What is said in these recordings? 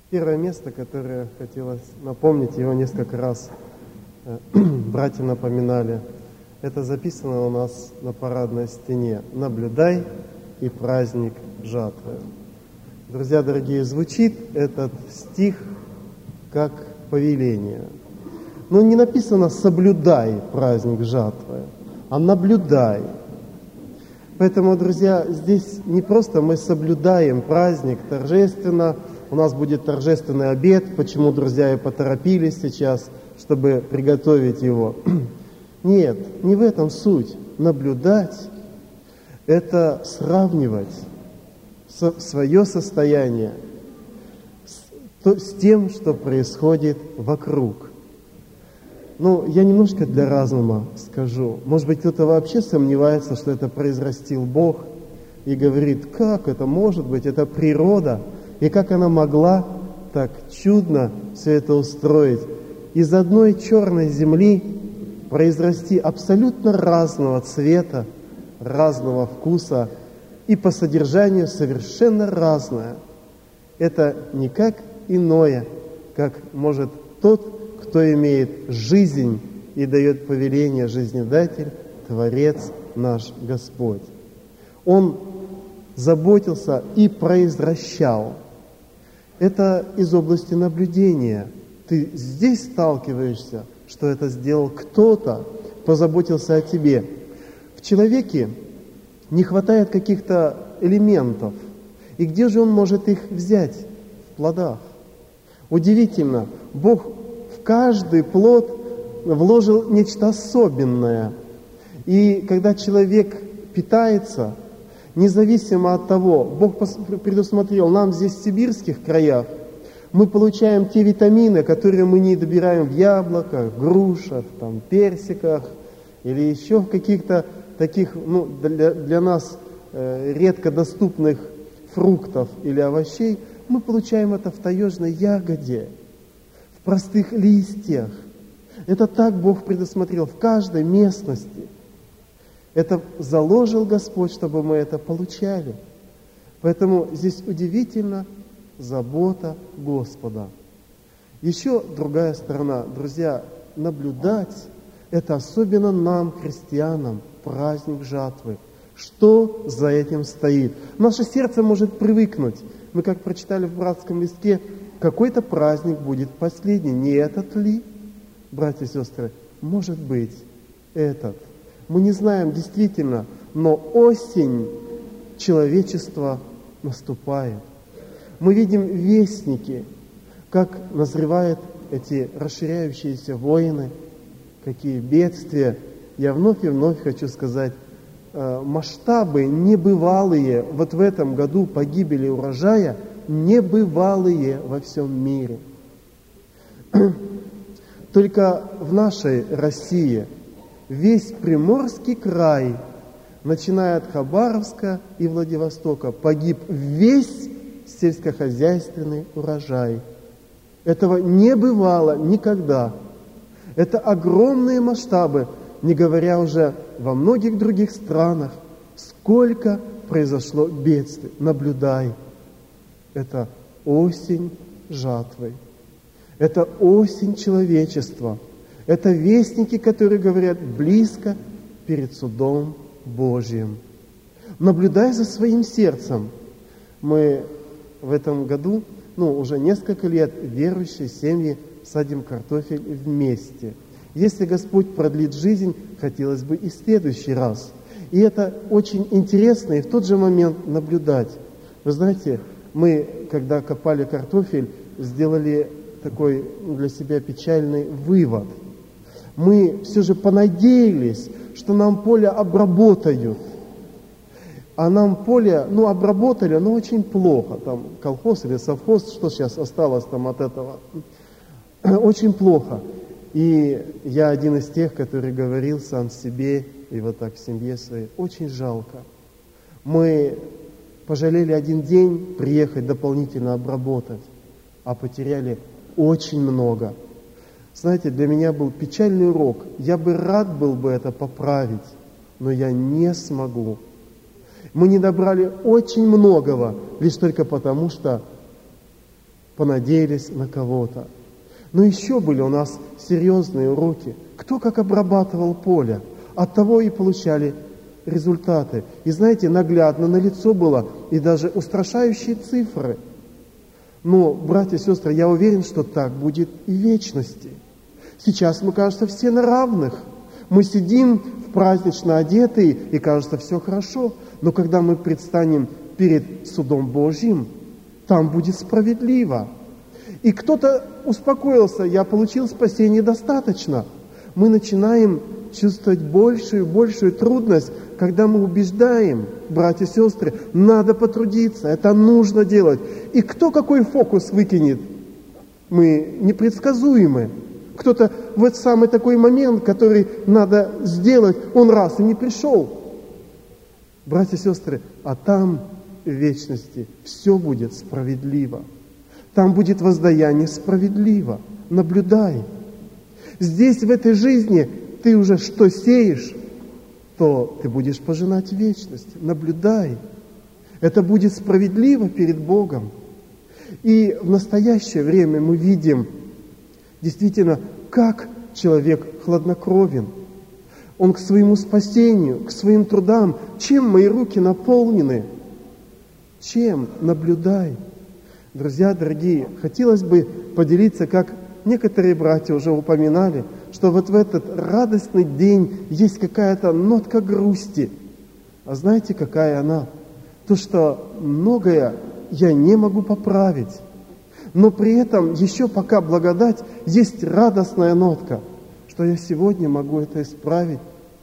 Первое место, которое хотелось напомнить, его несколько раз братья напоминали, это записано у нас на парадной стене. «Наблюдай и праздник жатвы». Друзья дорогие, звучит этот стих как повеление. Но не написано «соблюдай праздник жатвы», а «наблюдай». Поэтому, друзья, здесь не просто мы соблюдаем праздник торжественно, у нас будет торжественный обед, почему, друзья, и поторопились сейчас, чтобы приготовить его. Нет, не в этом суть. Наблюдать – это сравнивать свое состояние с тем, что происходит вокруг. Я немножко для разума скажу. Может быть, кто-то вообще сомневается, что это произрастил Бог, и говорит, как это может быть, это природа, и как она могла так чудно все это устроить. Из одной черной земли произрасти абсолютно разного цвета, разного вкуса и по содержанию совершенно разное. Это никак иное, как может тот, кто имеет жизнь и дает повеление, жизнедатель, Творец наш Господь. Он заботился и произвращал. Это из области наблюдения. Ты здесь сталкиваешься, что это сделал кто-то, позаботился о тебе. В человеке не хватает каких-то элементов. И где же он может их взять? В плодах. Удивительно, Бог в каждый плод вложил нечто особенное. И когда человек питается, независимо от того, Бог предусмотрел нам здесь в сибирских краях, мы получаем те витамины, которые мы не добираем в яблоках, грушах, персиках или еще в каких-то таких, для нас редко доступных фруктов или овощей. Мы получаем это в таежной ягоде, в простых листьях. Это так Бог предусмотрел в каждой местности. Это заложил Господь, чтобы мы это получали. Поэтому здесь удивительно забота Господа. Еще другая сторона, друзья, наблюдать – это особенно нам, христианам, праздник жатвы. Что за этим стоит? Наше сердце может привыкнуть. Мы, как прочитали в братском листке, какой-то праздник будет последний. Не этот ли, братья и сестры? Может быть, этот. Мы не знаем действительно, но осень человечества наступает. Мы видим вестники, как назревают эти расширяющиеся войны, какие бедствия. Я вновь и вновь хочу сказать, масштабы небывалые, вот в этом году погибели урожая, небывалые во всем мире. Только в нашей России весь Приморский край, начиная от Хабаровска и Владивостока, погиб весь сельскохозяйственный урожай. Этого не бывало никогда. Это огромные масштабы, не говоря уже во многих других странах, сколько произошло бедствий. Наблюдай. Это осень жатвы. Это осень человечества. Это вестники, которые говорят близко перед судом Божьим. Наблюдай за своим сердцем. Мы в этом году, уже несколько лет верующие семьи садим картофель вместе. Если Господь продлит жизнь, хотелось бы и в следующий раз. И это очень интересно, и в тот же момент наблюдать. Вы знаете, мы, когда копали картофель, сделали такой для себя печальный вывод. Мы все же понадеялись, что нам поле обработают. А нам поле, обработали, но очень плохо. Там колхоз или совхоз, что сейчас осталось там от этого? Очень плохо. И я один из тех, который говорил сам себе, и вот так в семье своей, очень жалко. Мы пожалели один день приехать дополнительно обработать, а потеряли очень много. Знаете, для меня был печальный урок. Я бы рад был бы это поправить, но я не смогу. Мы не добрали очень многого, лишь только потому, что понадеялись на кого-то. Но еще были у нас серьезные уроки. Кто как обрабатывал поле, от того и получали результаты. И знаете, наглядно налицо было и даже устрашающие цифры. Но, братья и сестры, я уверен, что так будет и в вечности. Сейчас мы, кажется, все на равных. Мы сидим празднично одетые, и кажется, все хорошо. Но когда мы предстанем перед судом Божьим, там будет справедливо. И кто-то успокоился, я получил спасение достаточно. Мы начинаем чувствовать большую и большую трудность, когда мы убеждаем, братья и сестры, надо потрудиться, это нужно делать. И кто какой фокус выкинет, мы непредсказуемы. Кто-то в этот самый такой момент, который надо сделать, он раз и не пришел. Братья и сестры, а там в вечности все будет справедливо. Там будет воздаяние справедливо. Наблюдай. Здесь, в этой жизни, ты уже что сеешь, то ты будешь пожинать в вечности. Наблюдай. Это будет справедливо перед Богом. И в настоящее время мы видим действительно, как человек хладнокровен. Он к своему спасению, к своим трудам. Чем мои руки наполнены? Чем? Наблюдай. Друзья дорогие, хотелось бы поделиться, как некоторые братья уже упоминали, что вот в этот радостный день есть какая-то нотка грусти. А знаете, какая она? То, что многое я не могу поправить. Но при этом еще пока благодать, есть радостная нотка, что я сегодня могу это исправить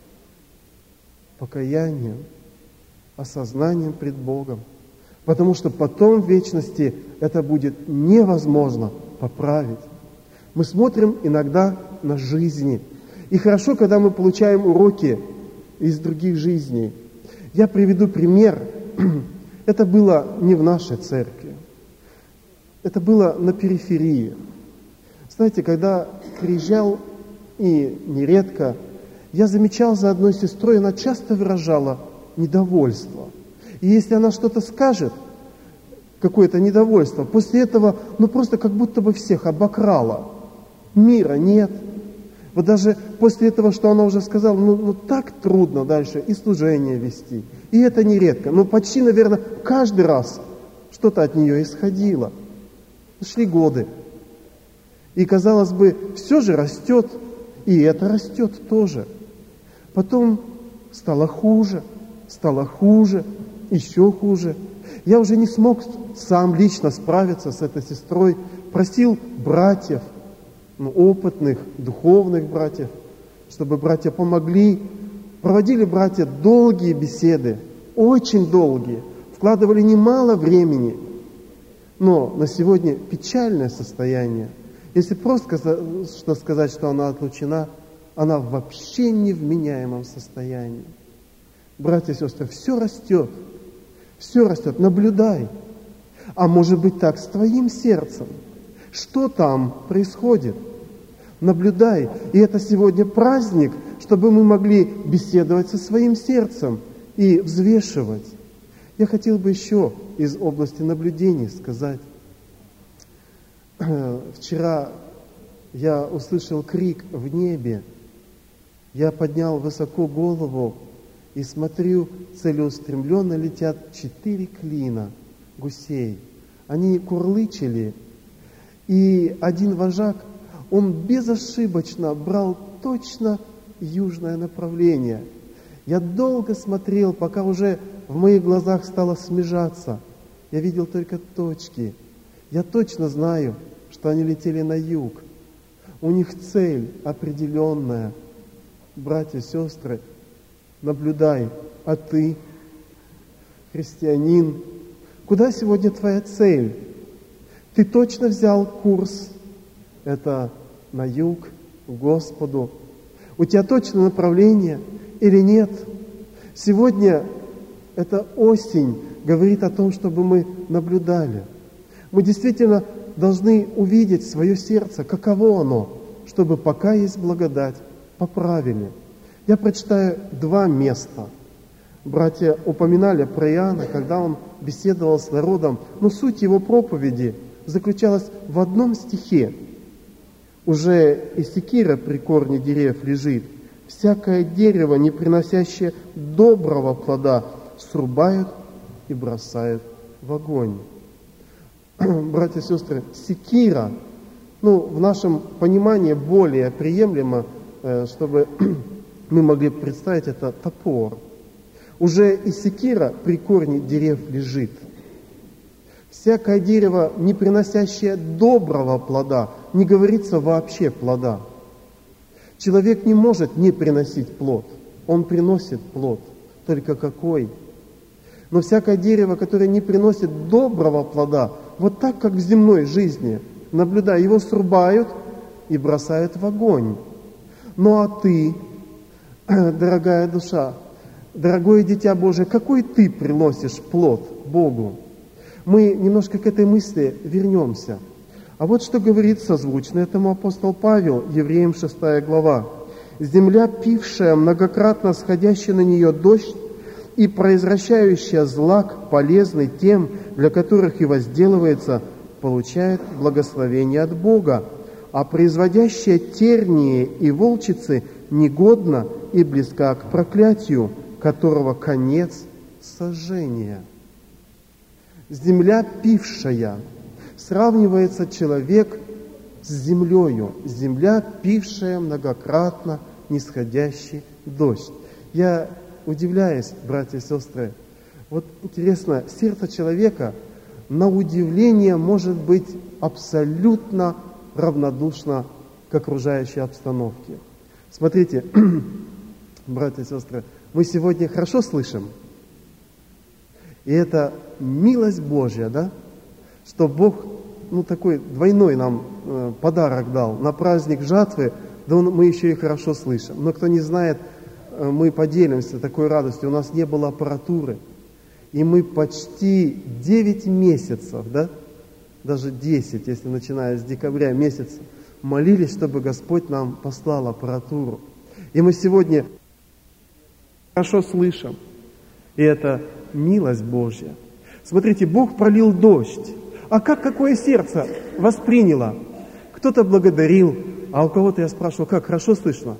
покаянием, осознанием пред Богом. Потому что потом в вечности это будет невозможно поправить. Мы смотрим иногда на жизни. И хорошо, когда мы получаем уроки из других жизней. Я приведу пример. Это было не в нашей церкви. Это было на периферии. Знаете, когда приезжал, и нередко, я замечал за одной сестрой, она часто выражала недовольство. И если она что-то скажет, какое-то недовольство, после этого, просто как будто бы всех обокрала. Мира нет. Вот даже после этого, что она уже сказала, так трудно дальше и служение вести. И это нередко. Почти, наверное, каждый раз что-то от нее исходило. Шли годы. И, казалось бы, все же растет, и это растет тоже. Потом стало хуже, еще хуже. Я уже не смог сам лично справиться с этой сестрой. Просил братьев, опытных, духовных братьев, чтобы братья помогли. Проводили братья долгие беседы, очень долгие, вкладывали немало времени. Но на сегодня печальное состояние. Если просто сказать, что она отлучена, она вообще не в вменяемом состоянии. Братья и сестры, все растет, наблюдай. А может быть так с твоим сердцем? Что там происходит? Наблюдай. И это сегодня праздник, чтобы мы могли беседовать со своим сердцем и взвешивать. Я хотел бы еще из области наблюдений сказать. Вчера я услышал крик в небе. Я поднял высоко голову и смотрю, целеустремленно летят 4 клина гусей. Они курлычили, и один вожак, он безошибочно брал точно южное направление. Я долго смотрел, пока уже в моих глазах стало смежаться. Я видел только точки. Я точно знаю, что они летели на юг. У них цель определенная. Братья и сестры, наблюдай, а ты, христианин, куда сегодня твоя цель? Ты точно взял курс? Это на юг, к Господу. У тебя точно направление или нет? Сегодня эта осень говорит о том, чтобы мы наблюдали. Мы действительно должны увидеть свое сердце, каково оно, чтобы пока есть благодать, поправили. Я прочитаю 2 места. Братья упоминали про Иоанна, когда он беседовал с народом, но суть его проповеди заключалась в одном стихе. «Уже и секира при корне дерев лежит, всякое дерево, не приносящее доброго плода, срубают и бросают в огонь». Братья и сестры, секира, в нашем понимании более приемлемо, чтобы мы могли представить, это топор. Уже и секира при корне дерев лежит. Всякое дерево, не приносящее доброго плода, не говорится вообще плода. Человек не может не приносить плод. Он приносит плод. Только какой? Но всякое дерево, которое не приносит доброго плода, вот так, как в земной жизни, наблюдая, его срубают и бросают в огонь. Ну а ты, дорогая душа, дорогое дитя Божие, какой ты приносишь плод Богу? Мы немножко к этой мысли вернемся. А вот что говорит созвучно этому апостол Павел, Евреям 6 глава. «Земля, пившая многократно сходящий на нее дождь и произвращающая злак, полезный тем, для которых и возделывается, получает благословение от Бога, а производящая тернии и волчицы негодна и близка к проклятию, которого конец сожжения». Земля пившая. Сравнивается человек с землею. Земля, пившая многократно нисходящий дождь. Я удивляюсь, братья и сестры, вот интересно, сердце человека на удивление может быть абсолютно равнодушно к окружающей обстановке. Смотрите, братья и сестры, мы сегодня хорошо слышим, и это милость Божья, да? Что Бог, такой двойной нам подарок дал. На праздник жатвы, да мы еще и хорошо слышим. Но кто не знает, мы поделимся такой радостью. У нас не было аппаратуры. И мы почти 9 месяцев, да? Даже 10, если начиная с декабря месяца, молились, чтобы Господь нам послал аппаратуру. И мы сегодня хорошо слышим. И это милость Божья. Смотрите, Бог пролил дождь. А какое сердце восприняло? Кто-то благодарил, а у кого-то я спрашивал, как, хорошо слышно?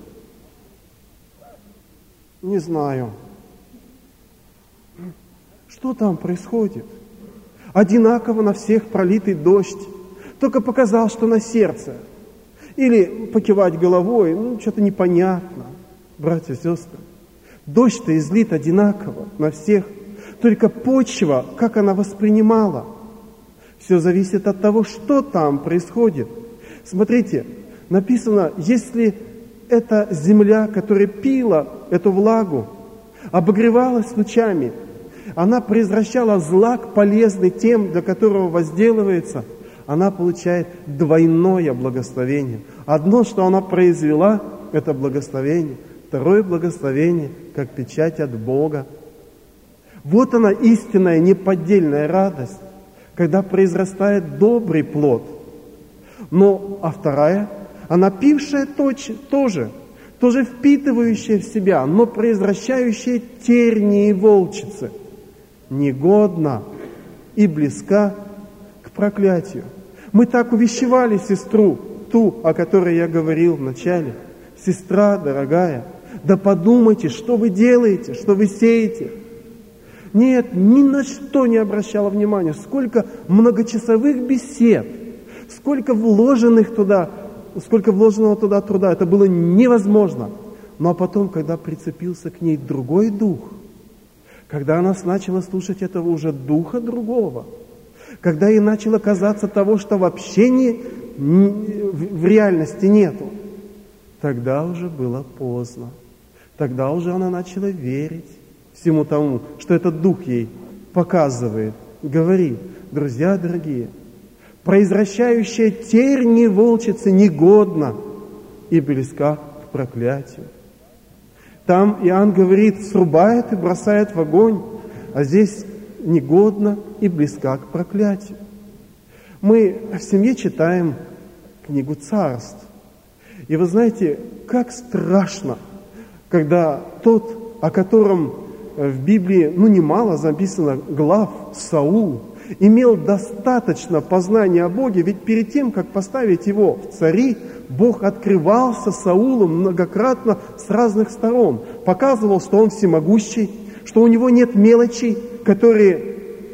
Не знаю. Что там происходит? Одинаково на всех пролитый дождь. Только показал, что на сердце. Или покивать головой, что-то непонятно. Братья и сестры, дождь-то излит одинаково на всех. Только почва, как она воспринимала. Все зависит от того, что там происходит. Смотрите, написано, если эта земля, которая пила эту влагу, обогревалась лучами, она произвращала злак полезный тем, для которого возделывается, она получает двойное благословение. Одно, что она произвела, это благословение. Второе благословение, как печать от Бога. Вот она истинная, неподдельная радость, когда произрастает добрый плод. А вторая, она пившая тоже впитывающая в себя, но произвращающая тернии и волчицы, негодна и близка к проклятию. Мы так увещевали сестру, ту, о которой я говорил в начале. Сестра дорогая, да подумайте, что вы делаете, что вы сеете. Нет, ни на что не обращала внимания. Сколько многочасовых бесед, сколько вложенного туда труда. Это было невозможно. Но потом, когда прицепился к ней другой дух, когда она начала слушать этого уже духа другого, когда ей начало казаться того, что вообще в реальности нету, тогда уже было поздно. Тогда уже она начала верить всему тому, что этот дух ей показывает, говорит. Друзья дорогие, произвращающая тернии волчицы негодна и близка к проклятию. Там Иоанн говорит, срубает и бросает в огонь, а здесь негодна и близка к проклятию. Мы в семье читаем книгу Царств. И вы знаете, как страшно, когда тот, о котором в Библии, немало записано глав, Саул, имел достаточно познания о Боге, ведь перед тем, как поставить его в цари, Бог открывался Саулу многократно с разных сторон, показывал, что он всемогущий, что у него нет мелочей, которые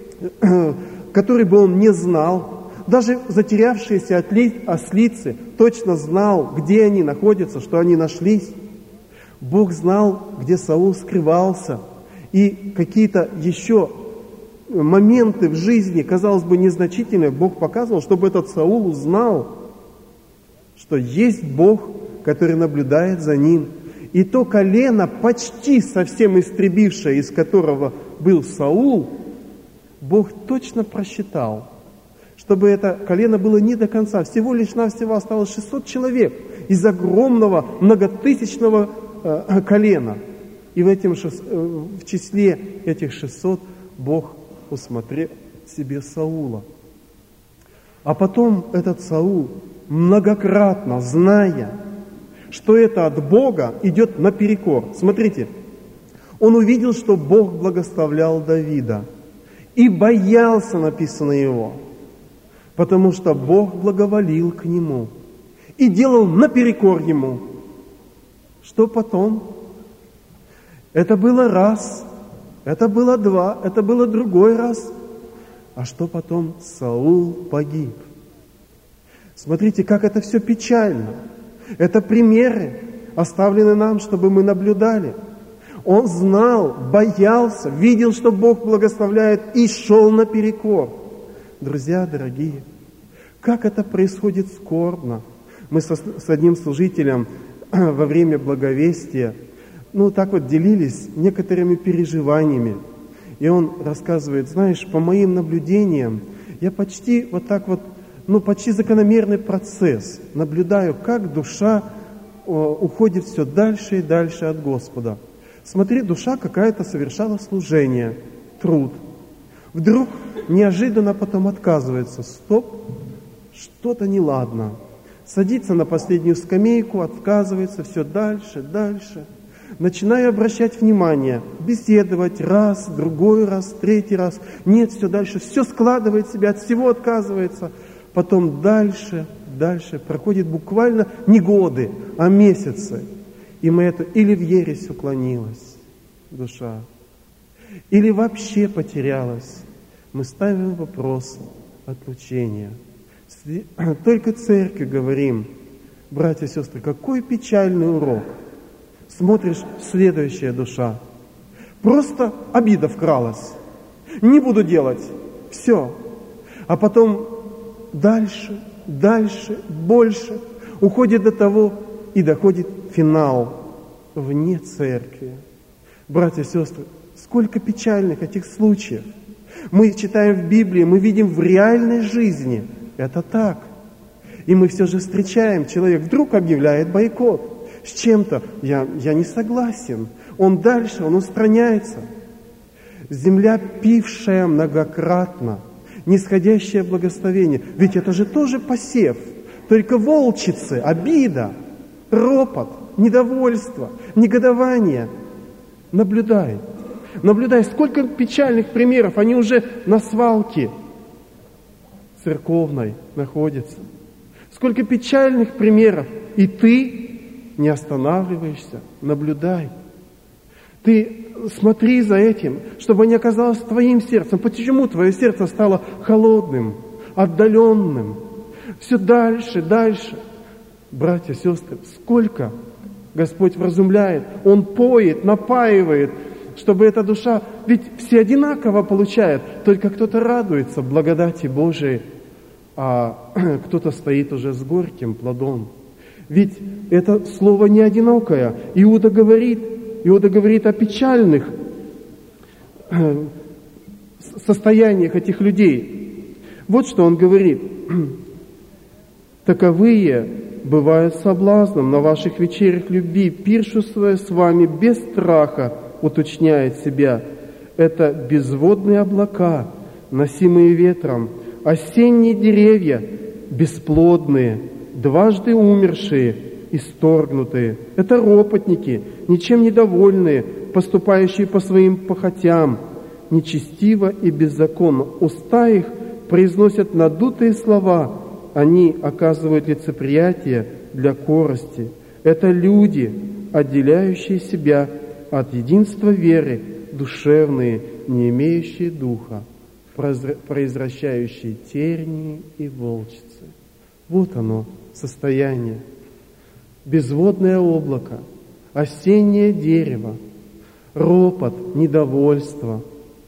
бы он не знал. Даже затерявшиеся ослицы точно знал, где они находятся, что они нашлись. Бог знал, где Саул скрывался. И какие-то еще моменты в жизни, казалось бы, незначительные, Бог показывал, чтобы этот Саул узнал, что есть Бог, который наблюдает за ним. И то колено, почти совсем истребившее, из которого был Саул, Бог точно просчитал, чтобы это колено было не до конца. Всего лишь навсего осталось 600 человек из огромного многотысячного колена. И в числе этих 600 Бог усмотрел себе Саула. А потом этот Саул, многократно зная, что это от Бога, идет наперекор. Смотрите, он увидел, что Бог благословлял Давида. И боялся, написано его, потому что Бог благоволил к нему. И делал наперекор ему. Что потом? Это было раз, это было два, это было другой раз. А что потом? Саул погиб. Смотрите, как это все печально. Это примеры, оставлены нам, чтобы мы наблюдали. Он знал, боялся, видел, что Бог благословляет, и шел наперекор. Друзья дорогие, как это происходит скорбно. Мы с одним служителем во время благовестия, так вот делились некоторыми переживаниями. И он рассказывает, знаешь, по моим наблюдениям, я почти вот так вот, почти закономерный процесс. Наблюдаю, как душа уходит все дальше и дальше от Господа. Смотри, душа какая-то совершала служение, труд. Вдруг неожиданно потом отказывается. Стоп, что-то неладно. Садится на последнюю скамейку, отказывается, все дальше, дальше. Начинаю обращать внимание, беседовать раз, другой раз, третий раз. Нет, все дальше, все складывает себя, от всего отказывается. Потом дальше, проходит буквально не годы, а месяцы. И мы это или в ересь уклонилась душа, или вообще потерялась. Мы ставим вопрос отлучения. Только церкви говорим, братья и сестры, какой печальный урок. Смотришь, следующая душа. Просто обида вкралась. Не буду делать. Все. А потом дальше, больше. Уходит до того и доходит финал вне церкви. Братья и сестры, сколько печальных этих случаев. Мы читаем в Библии, мы видим в реальной жизни. Это так. И мы все же встречаем, человек вдруг объявляет бойкот. С чем-то я не согласен. Он дальше, он устраняется. Земля, пившая многократно, нисходящее благословение. Ведь это же тоже посев. Только волчицы, обида, ропот, недовольство, негодование. Наблюдай, сколько печальных примеров, они уже на свалке церковной находятся. Сколько печальных примеров, и ты не останавливаешься, наблюдай. Ты смотри за этим, чтобы не оказалось твоим сердцем. Почему твое сердце стало холодным, отдаленным? Все дальше. Братья, сестры, сколько Господь вразумляет, Он поет, напаивает, чтобы эта душа, ведь все одинаково получают, только кто-то радуется благодати Божией, а кто-то стоит уже с горьким плодом. Ведь это слово не одинокое. Иуда говорит о печальных состояниях этих людей. Вот что он говорит. «Таковые бывают соблазном на ваших вечерях любви, пиршествуя с вами без страха, уточняет себя. Это безводные облака, носимые ветром, осенние деревья, бесплодные, дважды умершие, исторгнутые. Это ропотники, ничем недовольные, поступающие по своим похотям, нечестиво и беззаконно. Уста их произносят надутые слова, они оказывают лицеприятие для корысти. Это люди, отделяющие себя от единства веры, душевные, не имеющие духа, произвращающие тернии и волчицы. Вот оно, состояние. Безводное облако, осеннее дерево, ропот, недовольство,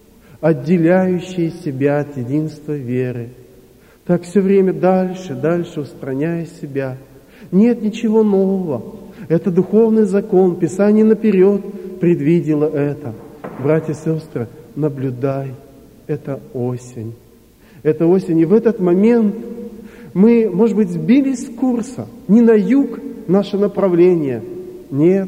отделяющие себя от единства веры. Так все время дальше устраняя себя. Нет ничего нового. Это духовный закон. Писание наперед предвидело это. Братья и сестры, наблюдай. Это осень. Это осень. И в этот момент мы, может быть, сбились с курса. Не на юг наше направление. Нет,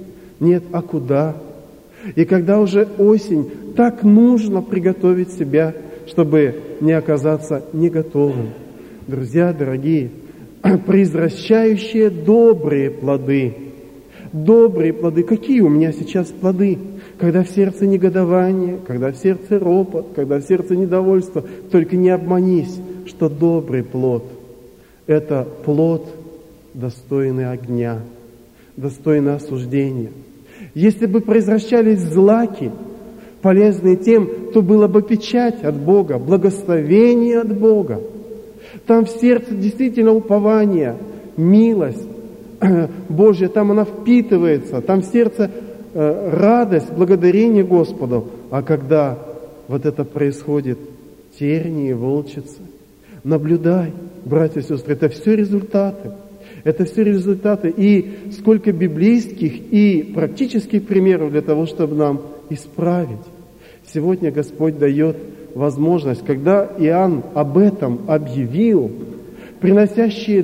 а куда? И когда уже осень, так нужно приготовить себя, чтобы не оказаться не готовым. Друзья дорогие, произвращающие добрые плоды. Добрые плоды. Какие у меня сейчас плоды? Когда в сердце негодование, когда в сердце ропот, когда в сердце недовольство. Только не обманись, что добрый плод – это плод, достойный огня, достойный осуждения. Если бы произвращались злаки, полезные тем, то было бы печать от Бога, благословение от Бога. Там в сердце действительно упование, милость Божья, там она впитывается, там в сердце радость, благодарение Господу. А когда вот это происходит, тернии, волчицы, наблюдай, братья и сестры, это все результаты. Это все результаты. И сколько библейских и практических примеров для того, чтобы нам исправить. Сегодня Господь дает возможность, когда Иоанн об этом объявил, приносящие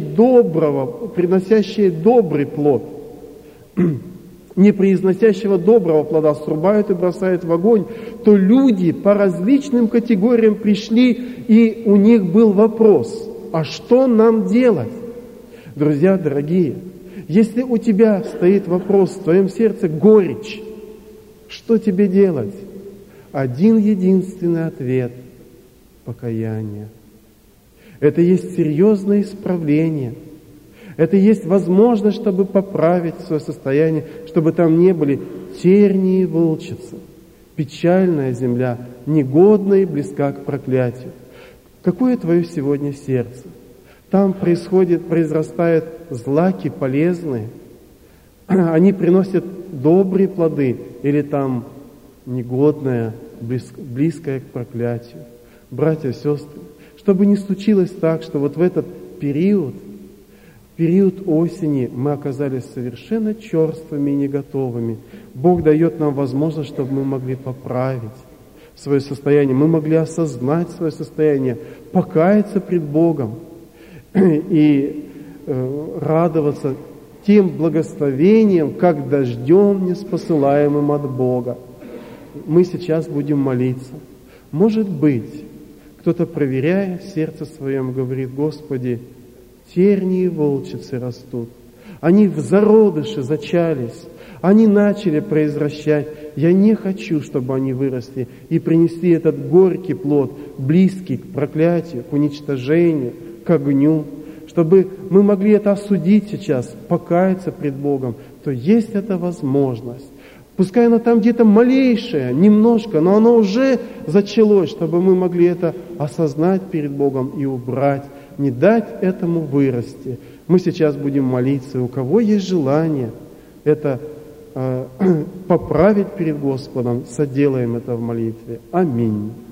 добрый плод, не произносящего доброго плода срубают и бросают в огонь, то люди по различным категориям пришли, и у них был вопрос, а что нам делать? Друзья дорогие, если у тебя стоит вопрос в твоем сердце горечь, что тебе делать? Один единственный ответ – покаяние. Это есть серьезное исправление. Это есть возможность, чтобы поправить свое состояние, чтобы там не были тернии и волчицы. Печальная земля, негодная и близка к проклятию. Какое твое сегодня сердце? Там произрастают злаки полезные. Они приносят добрые плоды, или там негодное, близкое к проклятию. Братья и сестры, чтобы не случилось так, что вот в этот период осени мы оказались совершенно черствыми и не готовыми. Бог дает нам возможность, чтобы мы могли поправить свое состояние, мы могли осознать свое состояние, покаяться пред Богом и радоваться тем благословением, как дождем неспосылаемым от Бога. Мы сейчас будем молиться. Может быть, кто-то, проверяя в сердце своем, говорит: Господи, тернии и волчицы растут. Они в зародыше зачались, они начали произвращать. Я не хочу, чтобы они выросли и принесли этот горький плод, близкий к проклятию, к уничтожению, к огню. Чтобы мы могли это осудить сейчас, покаяться пред Богом, то есть эта возможность. Пускай она там где-то малейшая, немножко, но она уже зачалось, чтобы мы могли это осознать перед Богом и убрать, не дать этому вырасти. Мы сейчас будем молиться, и у кого есть желание это поправить перед Господом, соделаем это в молитве. Аминь.